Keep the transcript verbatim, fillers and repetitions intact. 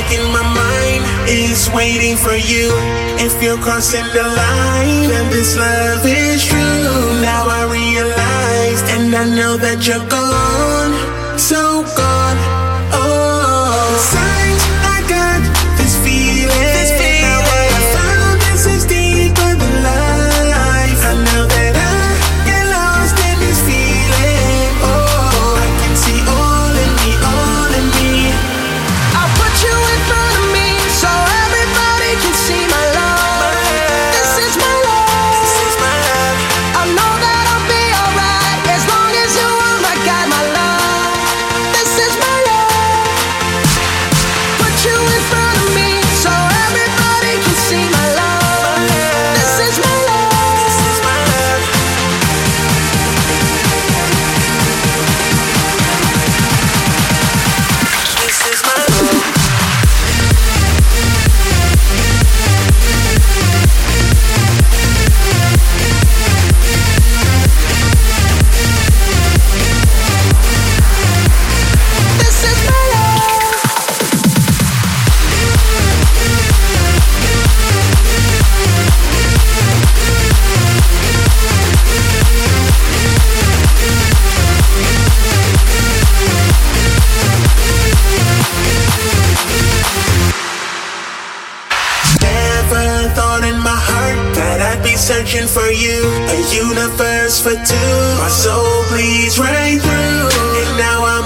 thinking my mind is waiting for you. If you're crossing the line, then this love is true. Now I realize, and I know that you're gone, so gone. Oh, signs I got this feeling. This feeling. Now that I found this is deeper than life. I know that I get lost in this feeling. Oh, I can see all in me, all in me. I'll put you in front of me so everybody can see my love. This is my love. This is my love. I know that I'll be alright as long as you are my guide, my love. This is my love. Put you in front of me so everybody can see my love. This is my love. This is my love. This is my love. This is my love. Never thought in my heart that I'd be searching for you. A universe for two. My soul bleeds right through. And now I'm